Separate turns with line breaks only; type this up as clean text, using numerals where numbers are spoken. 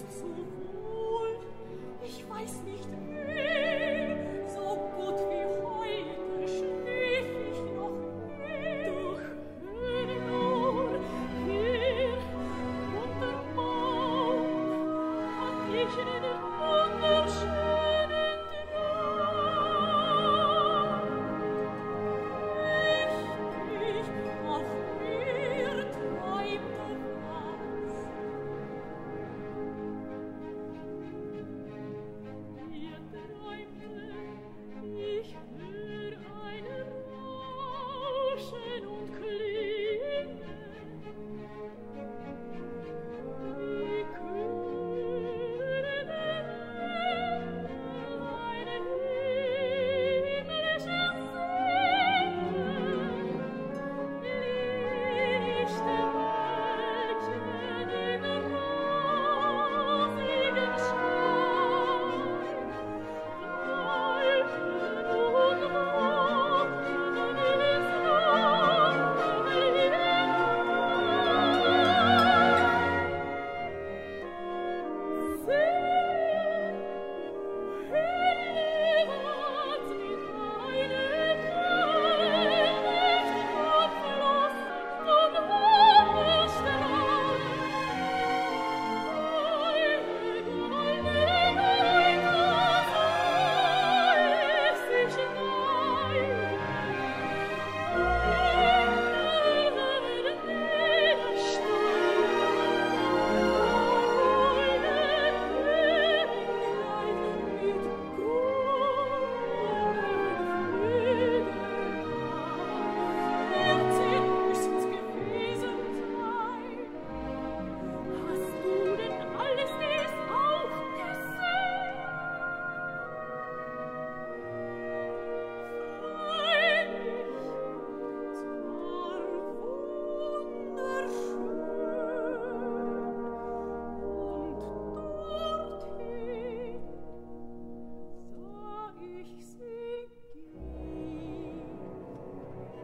so wohl, ich weiß nicht wie, so gut wie heute schlief ich noch nie. Doch höre nur, hier unterm Baum hat ich einen wunderschönen